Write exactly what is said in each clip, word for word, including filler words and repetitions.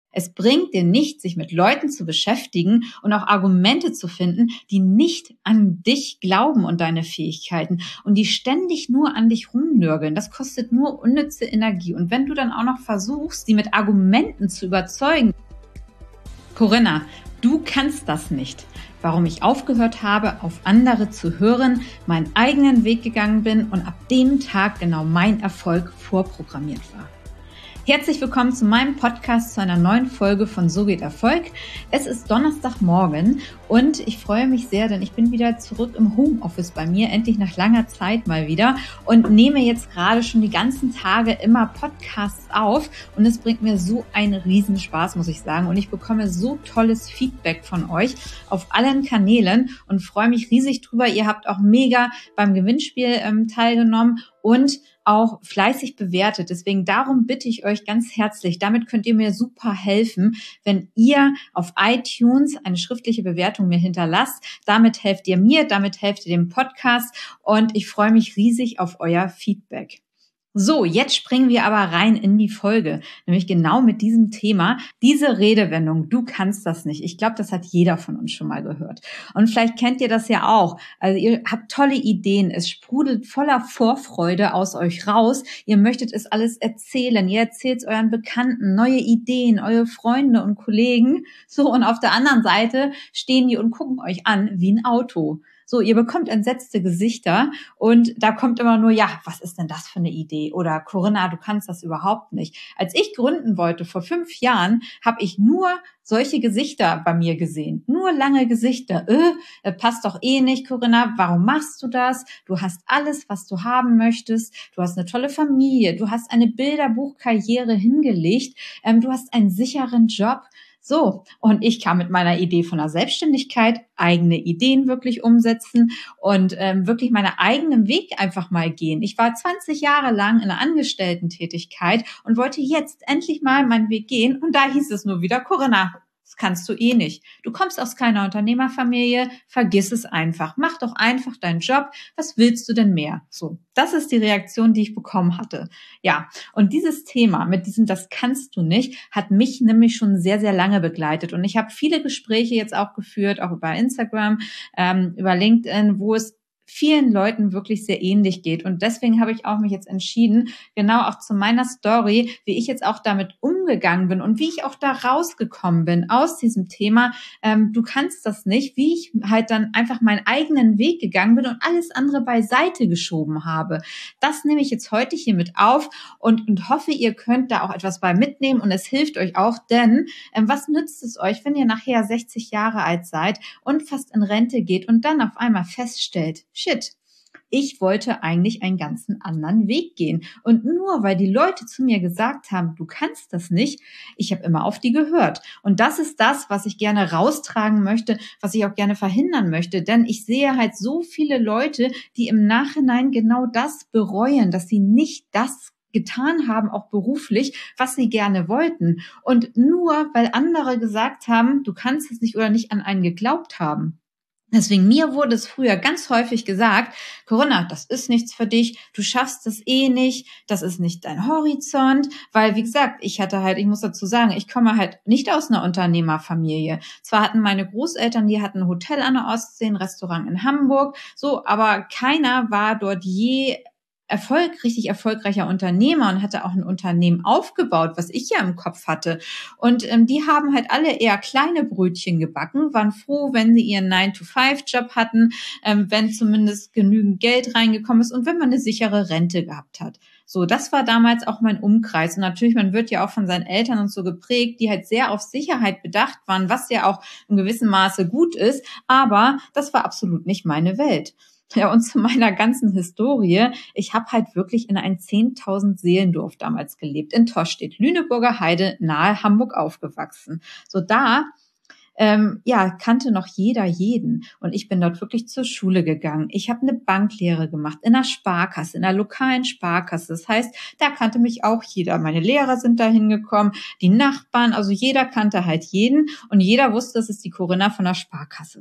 Es bringt dir nichts, sich mit Leuten zu beschäftigen und auch Argumente zu finden, die nicht an dich glauben und deine Fähigkeiten und die ständig nur an dich rumnörgeln. Das kostet nur unnütze Energie. Und wenn du dann auch noch versuchst, sie mit Argumenten zu überzeugen, Corinna, du kannst das nicht. Warum ich aufgehört habe, auf andere zu hören, meinen eigenen Weg gegangen bin und ab dem Tag genau mein Erfolg vorprogrammiert war. Herzlich willkommen zu meinem Podcast, zu einer neuen Folge von So geht Erfolg. Es ist Donnerstagmorgen und ich freue mich sehr, denn ich bin wieder zurück im Homeoffice bei mir, endlich nach langer Zeit mal wieder und nehme jetzt gerade schon die ganzen Tage immer Podcasts auf und es bringt mir so einen riesen Spaß, muss ich sagen, und ich bekomme so tolles Feedback von euch auf allen Kanälen und freue mich riesig drüber. Ihr habt auch mega beim Gewinnspiel ähm, teilgenommen und auch fleißig bewertet. Deswegen darum bitte ich euch ganz herzlich, damit könnt ihr mir super helfen, wenn ihr auf iTunes eine schriftliche Bewertung mir hinterlasst. Damit helft ihr mir, damit helft ihr dem Podcast und ich freue mich riesig auf euer Feedback. So, jetzt springen wir aber rein in die Folge, nämlich genau mit diesem Thema, diese Redewendung, du kannst das nicht. Ich glaube, das hat jeder von uns schon mal gehört. Und vielleicht kennt ihr das ja auch. Also ihr habt tolle Ideen, es sprudelt voller Vorfreude aus euch raus. Ihr möchtet es alles erzählen, ihr erzählt es euren Bekannten, neue Ideen, eure Freunde und Kollegen. So, und auf der anderen Seite stehen die und gucken euch an wie ein Auto. So, ihr bekommt entsetzte Gesichter und da kommt immer nur, ja, was ist denn das für eine Idee? Oder Corinna, du kannst das überhaupt nicht. Als ich gründen wollte vor fünf Jahren, habe ich nur solche Gesichter bei mir gesehen. Nur lange Gesichter. Äh, passt doch eh nicht, Corinna. Warum machst du das? Du hast alles, was du haben möchtest. Du hast eine tolle Familie. Du hast eine Bilderbuchkarriere hingelegt. Ähm, du hast einen sicheren Job. So, und ich kam mit meiner Idee von der Selbstständigkeit, eigene Ideen wirklich umsetzen und ähm, wirklich meinen eigenen Weg einfach mal gehen. Ich war zwanzig Jahre lang in einer Angestellten-Tätigkeit und wollte jetzt endlich mal meinen Weg gehen. Und da hieß es nur wieder, Corinna, das kannst du eh nicht. Du kommst aus keiner Unternehmerfamilie, vergiss es einfach. Mach doch einfach deinen Job. Was willst du denn mehr? So, das ist die Reaktion, die ich bekommen hatte. Ja, und dieses Thema mit diesem das kannst du nicht, hat mich nämlich schon sehr, sehr lange begleitet. Und ich habe viele Gespräche jetzt auch geführt, auch über Instagram, ähm, über LinkedIn, wo es vielen Leuten wirklich sehr ähnlich geht. Und deswegen habe ich auch mich jetzt entschieden, genau auch zu meiner Story, wie ich jetzt auch damit umgegangen bin und wie ich auch da rausgekommen bin aus diesem Thema, ähm, du kannst das nicht, wie ich halt dann einfach meinen eigenen Weg gegangen bin und alles andere beiseite geschoben habe. Das nehme ich jetzt heute hier mit auf und, und hoffe, ihr könnt da auch etwas bei mitnehmen und es hilft euch auch, denn ähm, was nützt es euch, wenn ihr nachher sechzig Jahre alt seid und fast in Rente geht und dann auf einmal feststellt, shit, ich wollte eigentlich einen ganzen anderen Weg gehen. Und nur weil die Leute zu mir gesagt haben, du kannst das nicht, ich habe immer auf die gehört. Und das ist das, was ich gerne raustragen möchte, was ich auch gerne verhindern möchte. Denn ich sehe halt so viele Leute, die im Nachhinein genau das bereuen, dass sie nicht das getan haben, auch beruflich, was sie gerne wollten. Und nur weil andere gesagt haben, du kannst es nicht oder nicht an einen geglaubt haben. Deswegen, mir wurde es früher ganz häufig gesagt, Corinna, das ist nichts für dich, du schaffst das eh nicht, das ist nicht dein Horizont, weil, wie gesagt, ich hatte halt, ich muss dazu sagen, ich komme halt nicht aus einer Unternehmerfamilie. Zwar hatten meine Großeltern, die hatten ein Hotel an der Ostsee, ein Restaurant in Hamburg, so, aber keiner war dort je Erfolg, richtig erfolgreicher Unternehmer und hatte auch ein Unternehmen aufgebaut, was ich ja im Kopf hatte. Und ähm, die haben halt alle eher kleine Brötchen gebacken, waren froh, wenn sie ihren nine to five Job hatten, ähm, wenn zumindest genügend Geld reingekommen ist und wenn man eine sichere Rente gehabt hat. So, das war damals auch mein Umkreis. Und natürlich, man wird ja auch von seinen Eltern und so geprägt, die halt sehr auf Sicherheit bedacht waren, was ja auch in gewissem Maße gut ist. Aber das war absolut nicht meine Welt. Ja, und zu meiner ganzen Historie, ich habe halt wirklich in ein zehntausend Seelendorf damals gelebt, in Tostedt, Lüneburger Heide, nahe Hamburg aufgewachsen. So da, ähm, ja, kannte noch jeder jeden und ich bin dort wirklich zur Schule gegangen. Ich habe eine Banklehre gemacht, in einer Sparkasse, in einer lokalen Sparkasse. Das heißt, da kannte mich auch jeder. Meine Lehrer sind da hingekommen, die Nachbarn, also jeder kannte halt jeden und jeder wusste, das ist die Corinna von der Sparkasse.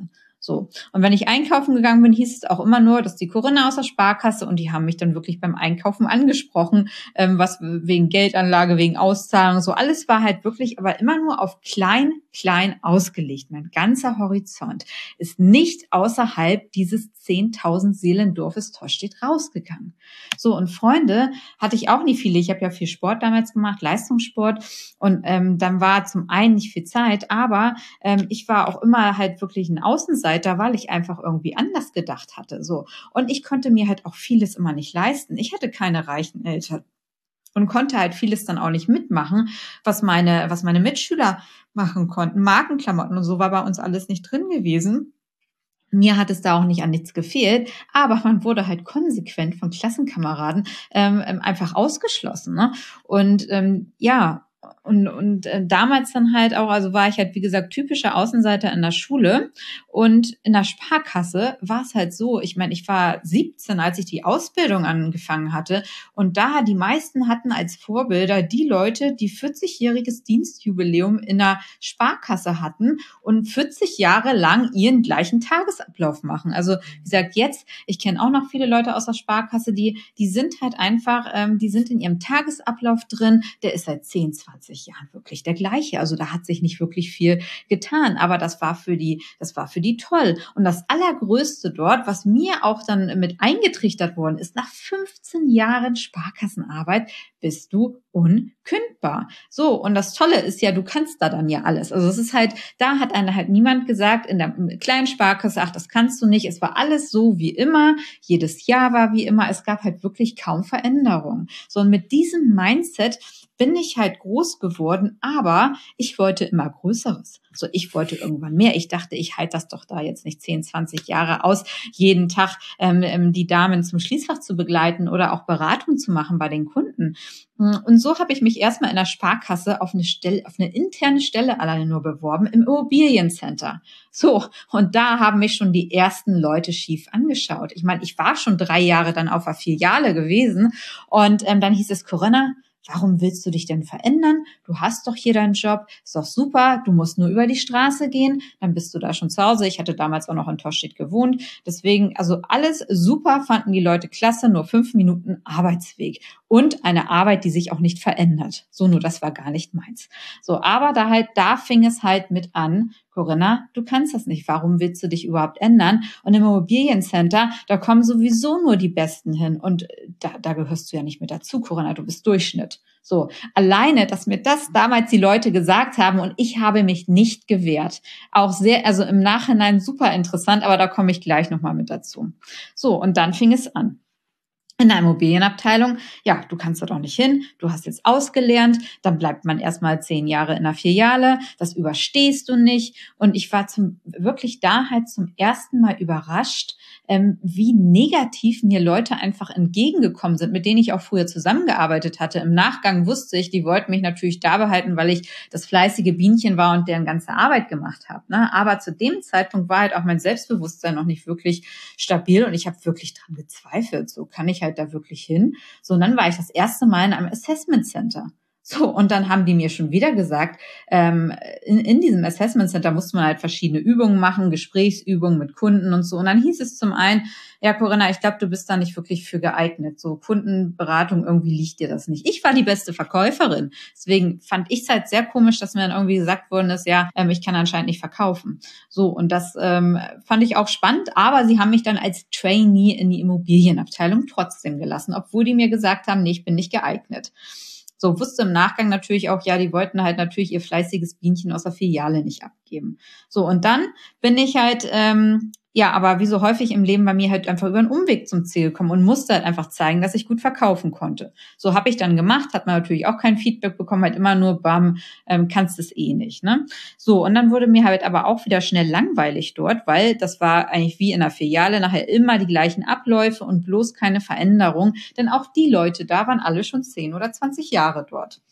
So. Und wenn ich einkaufen gegangen bin, hieß es auch immer nur, dass die Corinna aus der Sparkasse, und die haben mich dann wirklich beim Einkaufen angesprochen, ähm, was wegen Geldanlage, wegen Auszahlung, so alles war halt wirklich, aber immer nur auf klein, klein ausgelegt. Mein ganzer Horizont ist nicht außerhalb dieses zehntausend Seelendorfes Tostedt rausgegangen. So, und Freunde hatte ich auch nicht viele. Ich habe ja viel Sport damals gemacht, Leistungssport, und ähm, dann war zum einen nicht viel Zeit, aber ähm, ich war auch immer halt wirklich ein Außenseiter, weil ich einfach irgendwie anders gedacht hatte. So, und ich konnte mir halt auch vieles immer nicht leisten. Ich hatte keine reichen Eltern und konnte halt vieles dann auch nicht mitmachen, was meine, was meine Mitschüler machen konnten. Markenklamotten und so war bei uns alles nicht drin gewesen. Mir hat es da auch nicht an nichts gefehlt, aber man wurde halt konsequent von Klassenkameraden ähm, einfach ausgeschlossen. Ne? Und ähm, ja, und, und äh, damals dann halt auch, also war ich halt, wie gesagt, typischer Außenseiter in der Schule, und in der Sparkasse war es halt so, ich meine, ich war siebzehn, als ich die Ausbildung angefangen hatte, und da die meisten hatten als Vorbilder die Leute, die vierzigjähriges Dienstjubiläum in der Sparkasse hatten und vierzig Jahre lang ihren gleichen Tagesablauf machen. Also wie gesagt, jetzt, ich kenne auch noch viele Leute aus der Sparkasse, die die sind halt einfach, ähm, die sind in ihrem Tagesablauf drin, der ist seit zehn, zwanzig Jahren wirklich der gleiche. Also da hat sich nicht wirklich viel getan, aber das war für die, das war für die toll. Und das Allergrößte dort, was mir auch dann mit eingetrichtert worden ist, nach fünfzehn Jahren Sparkassenarbeit bist du unkündbar. So, und das Tolle ist ja, du kannst da dann ja alles. Also es ist halt, da hat einer halt niemand gesagt, in der kleinen Sparkasse, ach, das kannst du nicht. Es war alles so wie immer. Jedes Jahr war wie immer. Es gab halt wirklich kaum Veränderungen. So, und mit diesem Mindset bin ich halt groß geworden, aber ich wollte immer Größeres. So, ich wollte irgendwann mehr. Ich dachte, ich halte das doch da jetzt nicht zehn, zwanzig Jahre aus, jeden Tag ähm, die Damen zum Schließfach zu begleiten oder auch Beratung zu machen bei den Kunden. Und so habe ich mich erstmal in der Sparkasse auf eine Stelle, auf eine interne Stelle alleine nur beworben im Immobiliencenter. So, und da haben mich schon die ersten Leute schief angeschaut. Ich meine, ich war schon drei Jahre dann auf der Filiale gewesen, und ähm, dann hieß es: Corinna, warum willst du dich denn verändern? Du hast doch hier deinen Job, ist doch super, du musst nur über die Straße gehen, dann bist du da schon zu Hause. Ich hatte damals auch noch in Tostedt gewohnt, deswegen, also alles super, fanden die Leute klasse, nur fünf Minuten Arbeitsweg und eine Arbeit, die sich auch nicht verändert. So, nur das war gar nicht meins. So, aber da halt, da fing es halt mit an: Corinna, du kannst das nicht. Warum willst du dich überhaupt ändern? Und im Immobiliencenter, da kommen sowieso nur die Besten hin. Und da, da gehörst du ja nicht mit dazu, Corinna. Du bist Durchschnitt. So, alleine, dass mir das damals die Leute gesagt haben, und ich habe mich nicht gewehrt. Auch sehr, also im Nachhinein super interessant, aber da komme ich gleich nochmal mit dazu. So, und dann fing es an. In der Immobilienabteilung, ja, du kannst da doch nicht hin, du hast jetzt ausgelernt, dann bleibt man erstmal zehn Jahre in der Filiale, das überstehst du nicht. Und ich war zum, wirklich da halt zum ersten Mal überrascht, ähm, wie negativ mir Leute einfach entgegengekommen sind, mit denen ich auch früher zusammengearbeitet hatte. Im Nachgang wusste ich, die wollten mich natürlich da behalten, weil ich das fleißige Bienchen war und deren ganze Arbeit gemacht habe. Ne? Aber zu dem Zeitpunkt war halt auch mein Selbstbewusstsein noch nicht wirklich stabil, und ich habe wirklich dran gezweifelt. So, kann ich halt da wirklich hin? So, und dann war ich das erste Mal in einem Assessment Center. So, und dann haben die mir schon wieder gesagt, ähm, in, in diesem Assessment Center musste man halt verschiedene Übungen machen, Gesprächsübungen mit Kunden und so. Und dann hieß es zum einen: Ja, Corinna, ich glaube, du bist da nicht wirklich für geeignet. So, Kundenberatung, irgendwie liegt dir das nicht. Ich war die beste Verkäuferin. Deswegen fand ich es halt sehr komisch, dass mir dann irgendwie gesagt worden ist, ja, ähm, ich kann anscheinend nicht verkaufen. So, und das ähm, fand ich auch spannend. Aber sie haben mich dann als Trainee in die Immobilienabteilung trotzdem gelassen, obwohl die mir gesagt haben, nee, ich bin nicht geeignet. So, wusste im Nachgang natürlich auch, ja, die wollten halt natürlich ihr fleißiges Bienchen aus der Filiale nicht abgeben. So, und dann bin ich halt, ähm, ja, aber wie so häufig im Leben bei mir halt einfach über einen Umweg zum Ziel gekommen und musste halt einfach zeigen, dass ich gut verkaufen konnte. So habe ich dann gemacht, hat man natürlich auch kein Feedback bekommen, halt immer nur, bam, ähm, kannst es eh nicht, ne? So, und dann wurde mir halt aber auch wieder schnell langweilig dort, weil das war eigentlich wie in der Filiale, nachher immer die gleichen Abläufe und bloß keine Veränderung, denn auch die Leute da waren alle schon zehn oder zwanzig Jahre dort.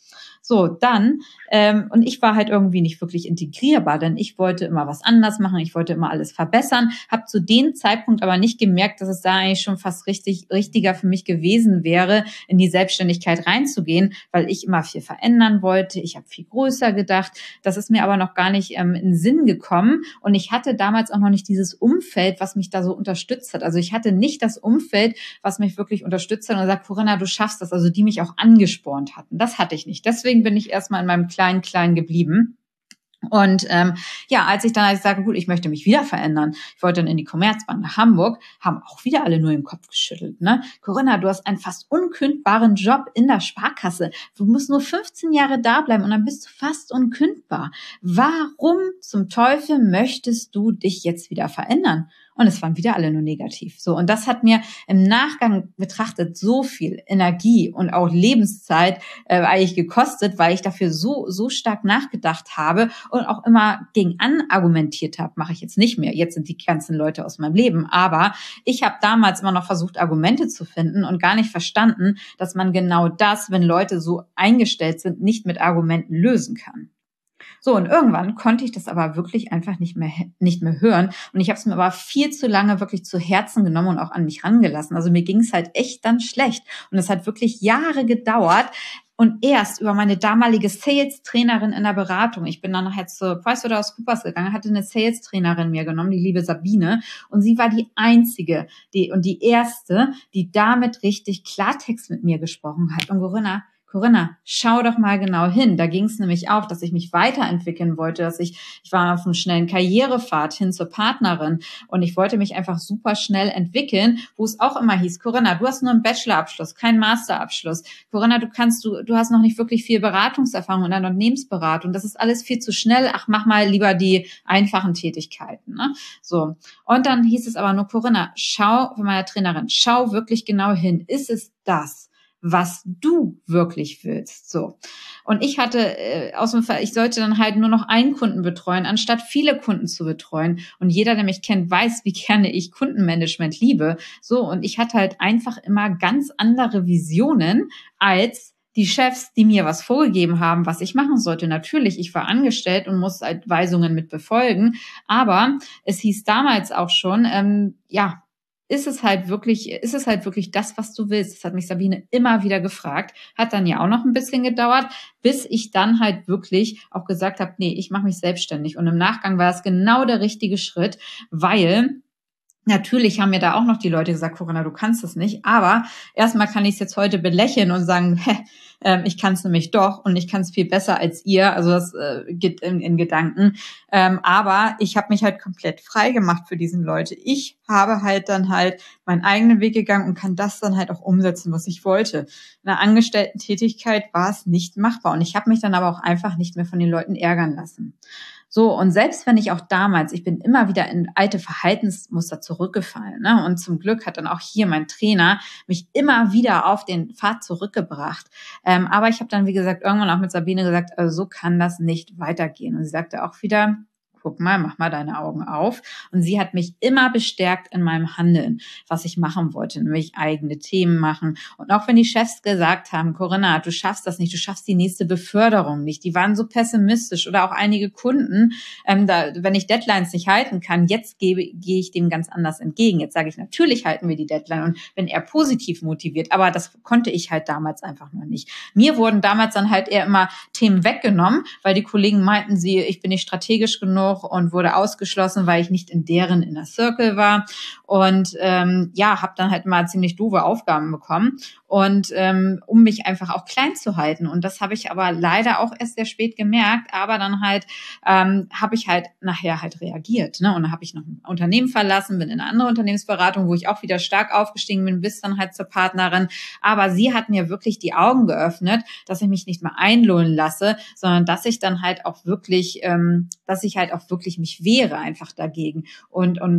So, dann, ähm, und ich war halt irgendwie nicht wirklich integrierbar, denn ich wollte immer was anders machen, ich wollte immer alles verbessern, habe zu dem Zeitpunkt aber nicht gemerkt, dass es da eigentlich schon fast richtig richtiger für mich gewesen wäre, in die Selbstständigkeit reinzugehen, weil ich immer viel verändern wollte, ich habe viel größer gedacht, das ist mir aber noch gar nicht ähm, in den Sinn gekommen und ich hatte damals auch noch nicht dieses Umfeld, was mich da so unterstützt hat. Also ich hatte nicht das Umfeld, was mich wirklich unterstützt hat und sagt, Corinna, du schaffst das, also die mich auch angespornt hatten. Das hatte ich nicht. Deswegen bin ich erstmal in meinem kleinen, kleinen geblieben. Und ähm, ja, als ich dann als ich sage, gut, ich möchte mich wieder verändern, ich wollte dann in die Commerzbank nach Hamburg, haben auch wieder alle nur den Kopf geschüttelt. Ne? Corinna, du hast einen fast unkündbaren Job in der Sparkasse. Du musst nur fünfzehn Jahre da bleiben und dann bist du fast unkündbar. Warum zum Teufel möchtest du dich jetzt wieder verändern? Und es waren wieder alle nur negativ. So, und das hat mir im Nachgang betrachtet so viel Energie und auch Lebenszeit äh, eigentlich gekostet, weil ich dafür so so stark nachgedacht habe und auch immer gegen an argumentiert habe. Mache ich jetzt nicht mehr. Jetzt sind die ganzen Leute aus meinem Leben. Aber ich habe damals immer noch versucht, Argumente zu finden und gar nicht verstanden, dass man genau das, wenn Leute so eingestellt sind, nicht mit Argumenten lösen kann. So, und irgendwann konnte ich das aber wirklich einfach nicht mehr nicht mehr hören. Und ich habe es mir aber viel zu lange wirklich zu Herzen genommen und auch an mich rangelassen. Also mir ging es halt echt dann schlecht. Und es hat wirklich Jahre gedauert. Und erst über meine damalige Sales-Trainerin in der Beratung. Ich bin dann nachher zu PricewaterhouseCoopers gegangen, hatte eine Sales-Trainerin mir genommen, die liebe Sabine. Und sie war die einzige die und die erste, die damit richtig Klartext mit mir gesprochen hat. Und Corinna, Corinna, schau doch mal genau hin. Da ging es nämlich auch, dass ich mich weiterentwickeln wollte, dass ich, ich war auf einem schnellen Karrierepfad hin zur Partnerin und ich wollte mich einfach super schnell entwickeln, wo es auch immer hieß, Corinna, du hast nur einen Bachelorabschluss, keinen Masterabschluss. Corinna, du kannst, du, du hast noch nicht wirklich viel Beratungserfahrung in der Unternehmensberatung. Das ist alles viel zu schnell. Ach, mach mal lieber die einfachen Tätigkeiten, ne? So. Und dann hieß es aber nur, Corinna, schau, von meiner Trainerin, schau wirklich genau hin. Ist es das, was du wirklich willst, so. Und ich hatte äh, aus dem Fall, ich sollte dann halt nur noch einen Kunden betreuen, anstatt viele Kunden zu betreuen. Und jeder, der mich kennt, weiß, wie gerne ich Kundenmanagement liebe. So, und ich hatte halt einfach immer ganz andere Visionen als die Chefs, die mir was vorgegeben haben, was ich machen sollte. Natürlich, ich war angestellt und muss halt Weisungen mit befolgen. Aber es hieß damals auch schon, ähm, ja, ist es halt wirklich, ist es halt wirklich das, was du willst? Das hat mich Sabine immer wieder gefragt. Hat dann ja auch noch ein bisschen gedauert, bis ich dann halt wirklich auch gesagt habe, nee, ich mache mich selbstständig. Und im Nachgang war es genau der richtige Schritt, weil natürlich haben mir da auch noch die Leute gesagt, Corinna, du kannst das nicht. Aber erstmal kann ich es jetzt heute belächeln und sagen, hä, äh, ich kann es nämlich doch und ich kann es viel besser als ihr. Also das äh, geht in, in Gedanken. Ähm, aber ich habe mich halt komplett frei gemacht für diesen Leute. Ich habe halt dann halt meinen eigenen Weg gegangen und kann das dann halt auch umsetzen, was ich wollte. In einer Angestellten-Tätigkeit war es nicht machbar. Und ich habe mich dann aber auch einfach nicht mehr von den Leuten ärgern lassen. So, und selbst wenn ich auch damals, ich bin immer wieder in alte Verhaltensmuster zurückgefallen, ne? Und zum Glück hat dann auch hier mein Trainer mich immer wieder auf den Pfad zurückgebracht. Ähm, aber ich habe dann, wie gesagt, irgendwann auch mit Sabine gesagt, also so kann das nicht weitergehen. Und sie sagte auch wieder, guck mal, mach mal deine Augen auf. Und sie hat mich immer bestärkt in meinem Handeln, was ich machen wollte, nämlich eigene Themen machen. Und auch wenn die Chefs gesagt haben, Corinna, du schaffst das nicht, du schaffst die nächste Beförderung nicht, die waren so pessimistisch oder auch einige Kunden, ähm, da, wenn ich Deadlines nicht halten kann, jetzt gehe, gehe ich dem ganz anders entgegen. Jetzt sage ich, natürlich halten wir die Deadline und bin eher positiv motiviert, aber das konnte ich halt damals einfach noch nicht. Mir wurden damals dann halt eher immer Themen weggenommen, weil die Kollegen meinten, sie, ich bin nicht strategisch genug und wurde ausgeschlossen, weil ich nicht in deren Inner Circle war und ähm, ja, habe dann halt mal ziemlich doofe Aufgaben bekommen und ähm, um mich einfach auch klein zu halten und das habe ich aber leider auch erst sehr spät gemerkt, aber dann halt ähm, habe ich halt nachher halt reagiert, ne? Und dann habe ich noch ein Unternehmen verlassen, bin in eine andere Unternehmensberatung, wo ich auch wieder stark aufgestiegen bin, bis dann halt zur Partnerin, aber sie hat mir wirklich die Augen geöffnet, dass ich mich nicht mehr einlullen lasse, sondern dass ich dann halt auch wirklich, ähm, dass ich halt auch wirklich mich wehre einfach dagegen und und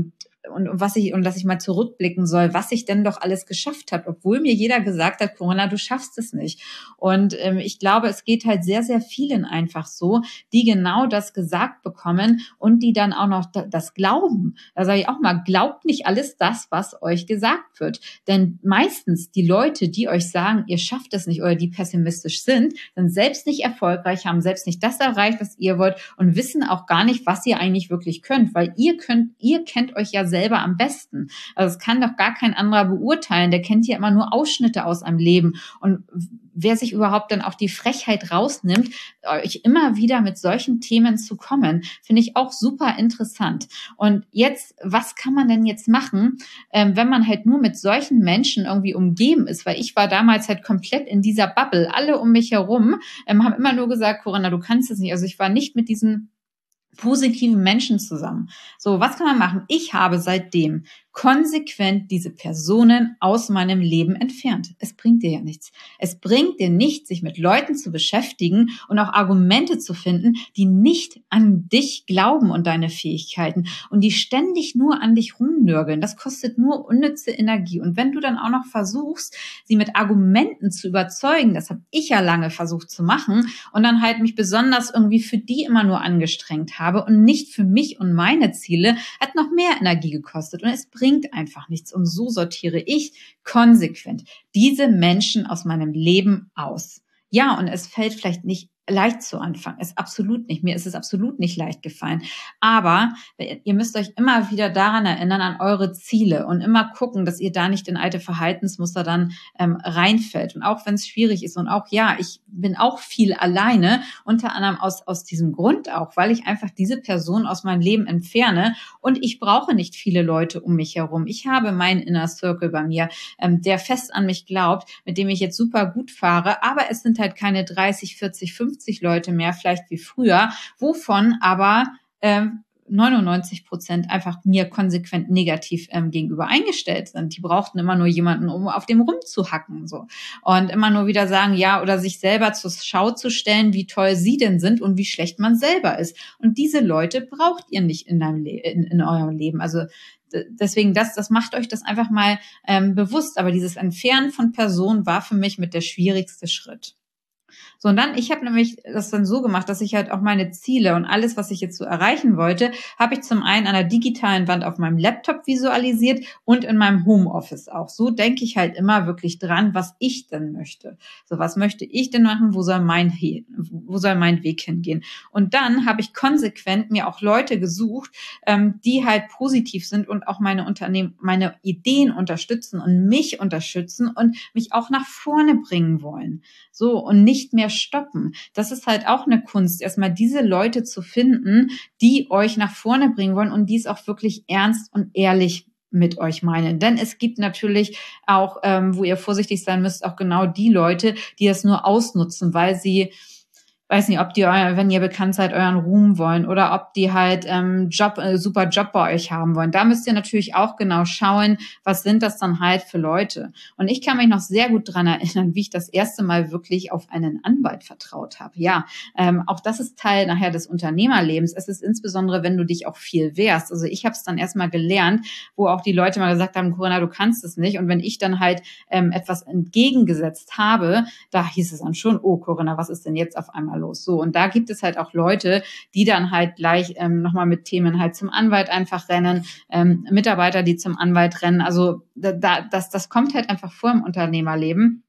und, und was ich, und dass ich mal zurückblicken soll, was ich denn doch alles geschafft habe, obwohl mir jeder gesagt hat, Corinna, du schaffst es nicht. Und ähm, ich glaube, es geht halt sehr, sehr vielen einfach so, die genau das gesagt bekommen und die dann auch noch das glauben. Da sage ich auch mal, glaubt nicht alles das, was euch gesagt wird. Denn meistens die Leute, die euch sagen, ihr schafft es nicht oder die pessimistisch sind, sind selbst nicht erfolgreich, haben selbst nicht das erreicht, was ihr wollt und wissen auch gar nicht, was ihr eigentlich wirklich könnt, weil ihr könnt, ihr kennt euch ja selber am besten. Also es kann doch gar kein anderer beurteilen. Der kennt ja immer nur Ausschnitte aus einem Leben. Und wer sich überhaupt dann auch die Frechheit rausnimmt, euch immer wieder mit solchen Themen zu kommen, finde ich auch super interessant. Und jetzt, was kann man denn jetzt machen, ähm, wenn man halt nur mit solchen Menschen irgendwie umgeben ist? Weil ich war damals halt komplett in dieser Bubble. Alle um mich herum ähm, haben immer nur gesagt, Corinna, du kannst es nicht. Also ich war nicht mit diesen positiven Menschen zusammen. So, was kann man machen? Ich habe seitdem konsequent diese Personen aus meinem Leben entfernt. Es bringt dir ja nichts. Es bringt dir nichts, sich mit Leuten zu beschäftigen und auch Argumente zu finden, die nicht an dich glauben und deine Fähigkeiten und die ständig nur an dich rumnörgeln. Das kostet nur unnütze Energie. Und wenn du dann auch noch versuchst, sie mit Argumenten zu überzeugen, das habe ich ja lange versucht zu machen und dann halt mich besonders irgendwie für die immer nur angestrengt habe und nicht für mich und meine Ziele, hat noch mehr Energie gekostet und es bringt einfach nichts. Und so sortiere ich konsequent diese Menschen aus meinem Leben aus. Ja, und es fällt vielleicht nicht leicht zu Anfang. Ist absolut nicht. Mir ist es absolut nicht leicht gefallen. Aber ihr müsst euch immer wieder daran erinnern, an eure Ziele und immer gucken, dass ihr da nicht in alte Verhaltensmuster dann ähm, reinfällt. Und auch wenn es schwierig ist und auch, ja, ich bin auch viel alleine, unter anderem aus, aus diesem Grund auch, weil ich einfach diese Person aus meinem Leben entferne und ich brauche nicht viele Leute um mich herum. Ich habe meinen Inner Circle bei mir, ähm, der fest an mich glaubt, mit dem ich jetzt super gut fahre, aber es sind halt keine dreißig, vierzig, fünfzig Leute mehr, vielleicht wie früher, wovon aber ähm, neunundneunzig Prozent einfach mir konsequent negativ ähm, gegenüber eingestellt sind. Die brauchten immer nur jemanden, um auf dem rumzuhacken, so. Und immer nur wieder sagen, ja, oder sich selber zur Schau zu stellen, wie toll sie denn sind und wie schlecht man selber ist. Und diese Leute braucht ihr nicht in deinem Le- in, in eurem Leben. Also deswegen, das, das macht euch das einfach mal ähm, bewusst. Aber dieses Entfernen von Personen war für mich mit der schwierigste Schritt. So, und dann, ich habe nämlich das dann so gemacht, dass ich halt auch meine Ziele und alles, was ich jetzt so erreichen wollte, habe ich zum einen an der digitalen Wand auf meinem Laptop visualisiert und in meinem Homeoffice auch. So denke ich halt immer wirklich dran, was ich denn möchte. So, was möchte ich denn machen? Wo soll mein, wo soll mein Weg hingehen? Und dann habe ich konsequent mir auch Leute gesucht, ähm, die halt positiv sind und auch meine Unternehmen, meine Ideen unterstützen und mich unterstützen und mich auch nach vorne bringen wollen. So, und nicht mehr stoppen. Das ist halt auch eine Kunst, erstmal diese Leute zu finden, die euch nach vorne bringen wollen und die es auch wirklich ernst und ehrlich mit euch meinen. Denn es gibt natürlich auch, ähm, wo ihr vorsichtig sein müsst, auch genau die Leute, die das nur ausnutzen, weil sie, weiß nicht, ob die, wenn ihr bekannt seid, euren Ruhm wollen oder ob die halt ähm, Job, äh, super Job bei euch haben wollen. Da müsst ihr natürlich auch genau schauen, was sind das dann halt für Leute. Und ich kann mich noch sehr gut dran erinnern, wie ich das erste Mal wirklich auf einen Anwalt vertraut habe. Ja, ähm, auch das ist Teil nachher des Unternehmerlebens. Es ist insbesondere, wenn du dich auch viel wehrst. Also ich habe es dann erstmal gelernt, wo auch die Leute mal gesagt haben, Corinna, du kannst es nicht. Und wenn ich dann halt ähm, etwas entgegengesetzt habe, da hieß es dann schon, oh Corinna, was ist denn jetzt auf einmal los? So, und da gibt es halt auch Leute, die dann halt gleich ähm, nochmal mit Themen halt zum Anwalt einfach rennen, ähm, Mitarbeiter, die zum Anwalt rennen. Also da, das, das kommt halt einfach vor im Unternehmerleben.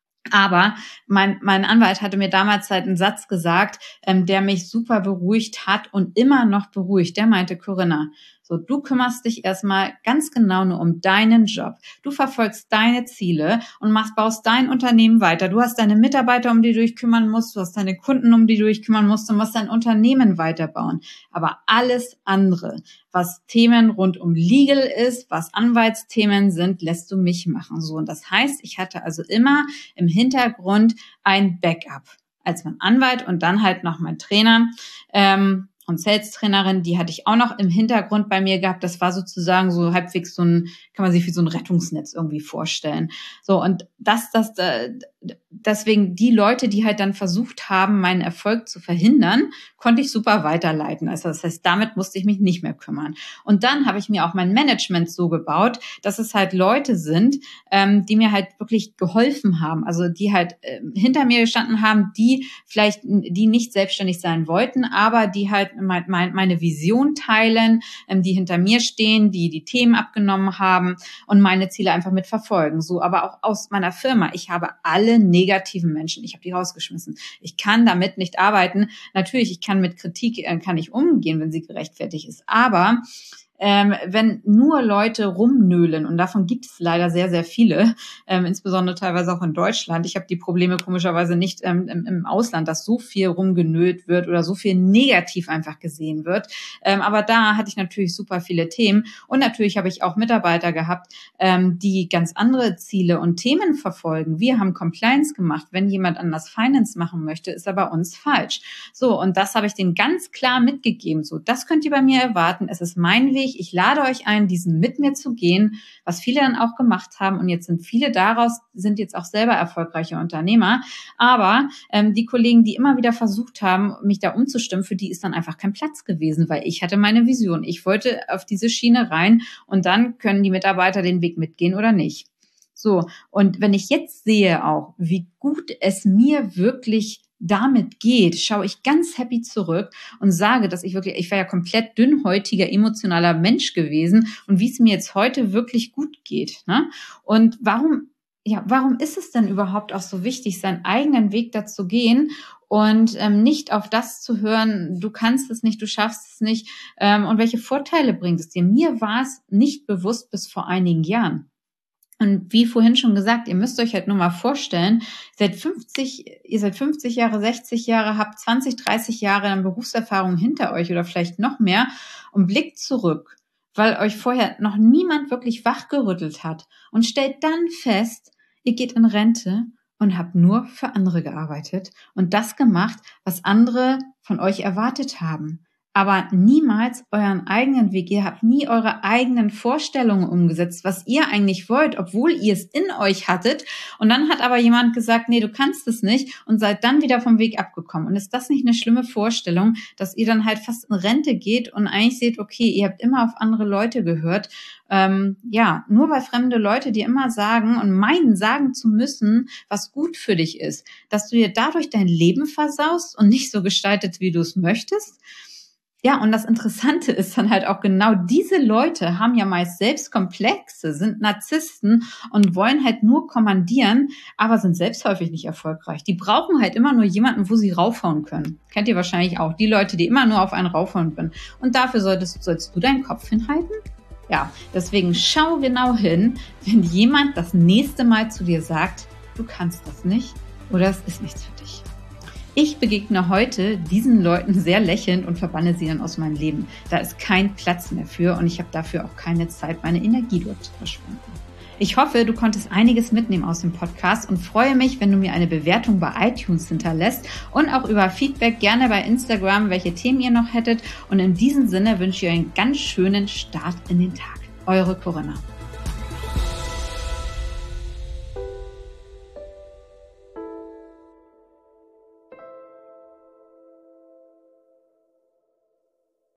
Aber mein, mein Anwalt hatte mir damals halt einen Satz gesagt, ähm, der mich super beruhigt hat und immer noch beruhigt. Der meinte, Corinna, so, du kümmerst dich erstmal ganz genau nur um deinen Job. Du verfolgst deine Ziele und machst, baust dein Unternehmen weiter. Du hast deine Mitarbeiter, um die du dich kümmern musst. Du hast deine Kunden, um die du dich kümmern musst und musst dein Unternehmen weiterbauen. Aber alles andere, was Themen rund um Legal ist, was Anwaltsthemen sind, lässt du mich machen. So, und das heißt, ich hatte also immer im Hintergrund ein Backup als mein Anwalt und dann halt noch mein Trainer. Ähm, und Sales-Trainerin, die hatte ich auch noch im Hintergrund bei mir gehabt. Das war sozusagen so halbwegs so ein, kann man sich wie so ein Rettungsnetz irgendwie vorstellen. So, und das, das, deswegen die Leute, die halt dann versucht haben, meinen Erfolg zu verhindern, konnte ich super weiterleiten. Also das heißt, damit musste ich mich nicht mehr kümmern. Und dann habe ich mir auch mein Management so gebaut, dass es halt Leute sind, ähm, die mir halt wirklich geholfen haben. Also die halt äh, hinter mir gestanden haben, die vielleicht, die nicht selbstständig sein wollten, aber die halt mein, mein, meine Vision teilen, ähm, die hinter mir stehen, die die Themen abgenommen haben und meine Ziele einfach mitverfolgen. So, aber auch aus meiner Firma. Ich habe alle negativen Menschen, ich habe die rausgeschmissen. Ich kann damit nicht arbeiten. Natürlich, ich kann mit Kritik, äh, kann ich umgehen, wenn sie gerechtfertigt ist. Aber Ähm, wenn nur Leute rumnöhlen, und davon gibt es leider sehr, sehr viele, ähm, insbesondere teilweise auch in Deutschland. Ich habe die Probleme komischerweise nicht ähm, im, im Ausland, dass so viel rumgenölt wird oder so viel negativ einfach gesehen wird. Ähm, aber da hatte ich natürlich super viele Themen. Und natürlich habe ich auch Mitarbeiter gehabt, ähm, die ganz andere Ziele und Themen verfolgen. Wir haben Compliance gemacht. Wenn jemand anders Finance machen möchte, ist er bei uns falsch. So, und das habe ich denen ganz klar mitgegeben. So, das könnt ihr bei mir erwarten. Es ist mein Weg. Ich lade euch ein, diesen mit mir zu gehen, was viele dann auch gemacht haben. Und jetzt sind viele daraus, sind jetzt auch selber erfolgreiche Unternehmer. Aber ähm, die Kollegen, die immer wieder versucht haben, mich da umzustimmen, für die ist dann einfach kein Platz gewesen, weil ich hatte meine Vision. Ich wollte auf diese Schiene rein und dann können die Mitarbeiter den Weg mitgehen oder nicht. So, und wenn ich jetzt sehe auch, wie gut es mir wirklich damit geht, schaue ich ganz happy zurück und sage, dass ich wirklich, ich war ja komplett dünnhäutiger, emotionaler Mensch gewesen und wie es mir jetzt heute wirklich gut geht, ne? Und warum, ja, warum ist es denn überhaupt auch so wichtig, seinen eigenen Weg da zu gehen und ähm, nicht auf das zu hören, du kannst es nicht, du schaffst es nicht, ähm, und welche Vorteile bringt es dir? Mir war es nicht bewusst bis vor einigen Jahren. Und wie vorhin schon gesagt, ihr müsst euch halt nur mal vorstellen, seit fünfzig, ihr seid fünfzig Jahre, sechzig Jahre, habt zwanzig, dreißig Jahre an Berufserfahrung hinter euch oder vielleicht noch mehr und blickt zurück, weil euch vorher noch niemand wirklich wachgerüttelt hat und stellt dann fest, ihr geht in Rente und habt nur für andere gearbeitet und das gemacht, was andere von euch erwartet haben. Aber niemals euren eigenen Weg. Ihr habt nie eure eigenen Vorstellungen umgesetzt, was ihr eigentlich wollt, obwohl ihr es in euch hattet. Und dann hat aber jemand gesagt, nee, du kannst es nicht und seid dann wieder vom Weg abgekommen. Und ist das nicht eine schlimme Vorstellung, dass ihr dann halt fast in Rente geht und eigentlich seht, okay, ihr habt immer auf andere Leute gehört. Ähm, ja, nur weil fremde Leute dir immer sagen und meinen, sagen zu müssen, was gut für dich ist, dass du dir dadurch dein Leben versaust und nicht so gestaltet, wie du es möchtest. Ja, und das Interessante ist dann halt auch genau, diese Leute haben ja meist selbst Komplexe, sind Narzissten und wollen halt nur kommandieren, aber sind selbst häufig nicht erfolgreich. Die brauchen halt immer nur jemanden, wo sie raufhauen können. Kennt ihr wahrscheinlich auch, die Leute, die immer nur auf einen raufhauen können. Und dafür solltest, sollst du deinen Kopf hinhalten? Ja, deswegen schau genau hin, wenn jemand das nächste Mal zu dir sagt, du kannst das nicht oder es ist nichts für dich. Ich begegne heute diesen Leuten sehr lächelnd und verbanne sie dann aus meinem Leben. Da ist kein Platz mehr für und ich habe dafür auch keine Zeit, meine Energie dort zu verschwenden. Ich hoffe, du konntest einiges mitnehmen aus dem Podcast und freue mich, wenn du mir eine Bewertung bei iTunes hinterlässt und auch über Feedback gerne bei Instagram, welche Themen ihr noch hättet. Und in diesem Sinne wünsche ich euch einen ganz schönen Start in den Tag. Eure Corinna.